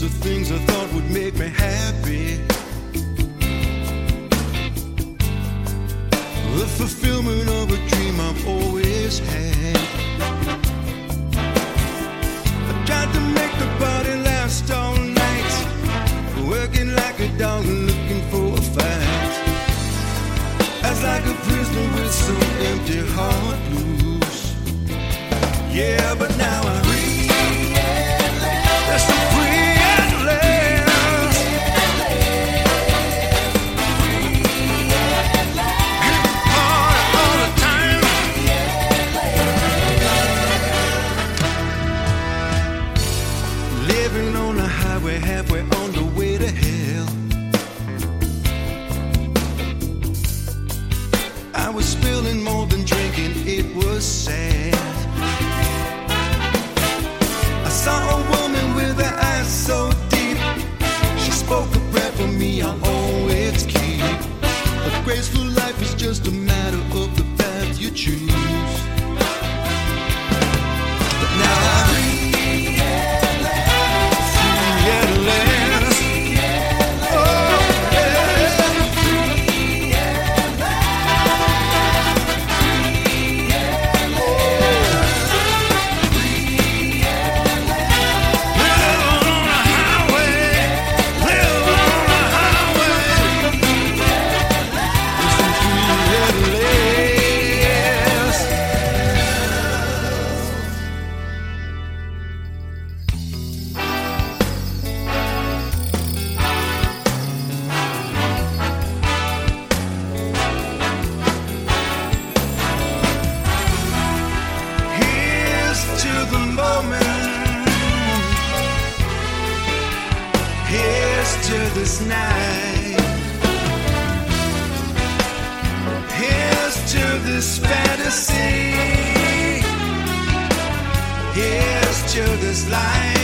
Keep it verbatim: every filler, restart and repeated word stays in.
the things I thought would make me happy. The fulfillment of a dream I've always had. I tried to make the body last all night, working like a dog looking for a fight. I was like a prisoner with some empty heart blues. Yeah, but now I'm free at last. That's the free at last. Free at last. Get hard all the time. Living on the highway, halfway on the way to hell. I was spilling more than drinking, it was sad. I saw a woman with her eyes so deep. She spoke a prayer for me, I'll always keep. A graceful life is just a matter of the path you choose. But now I'm free at last. Free at last. Oh, yeah. Free at last. Free at last. Free at last. Live on the highway. Live on the highway. It's the free at last. Here's to the moment. Here's to this night. Here's to this fantasy. Here's to this life.